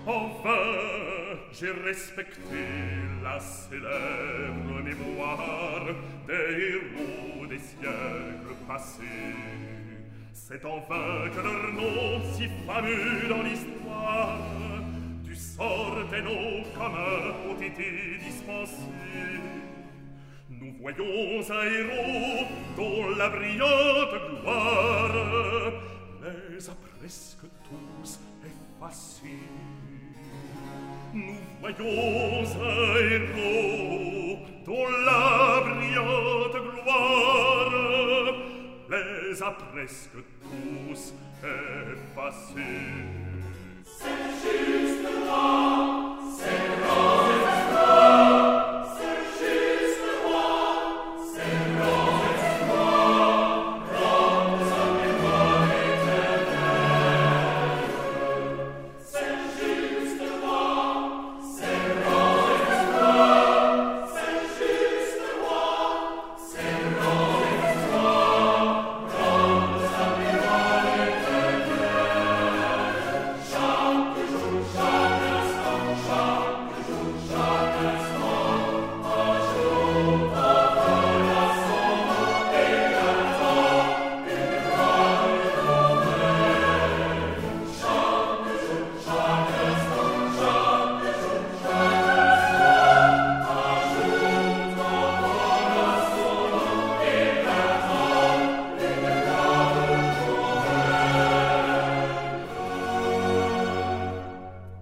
Enfin, j'ai respecté la célèbre mémoire des héros des siècles passés. C'est en vain que leurs noms si fameux dans l'histoire du sort des noms communs ont été dispensés. Nous voyons un héros dont la brillante gloire les a presque tous effacés. Nous voyons un héros dont la brillante gloire les a presque tous effacés.